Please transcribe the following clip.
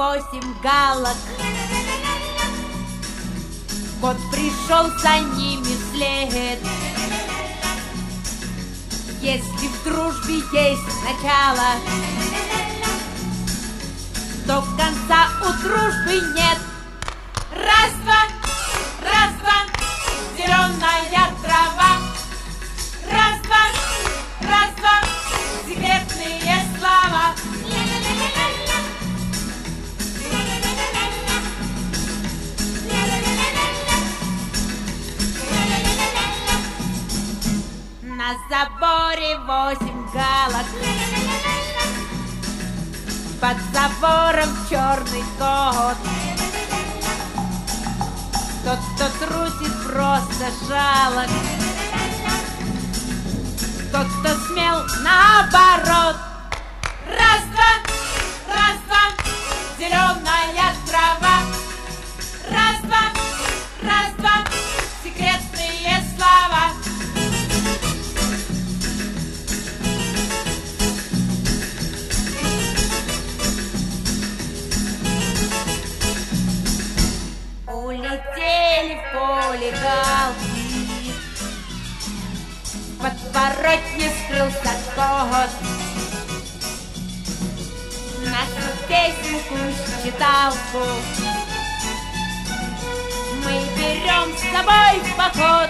8 галок. Кот пришел за ними вслед. Если в дружбе есть начало, то конца у дружбы нет. Раз-два, зеленая трава. Раз-два, секретные слова. На заборе 8 галок. Под забором черный кот. Тот, кто трусит, просто жалок. Тот, кто смел, наоборот. Раз-два, зеленая трава. Раз-два, секретные слова. Улетели в поле галки. В подворотне скрылся кот. Нашу песенку-считалку мы берем с собой в поход.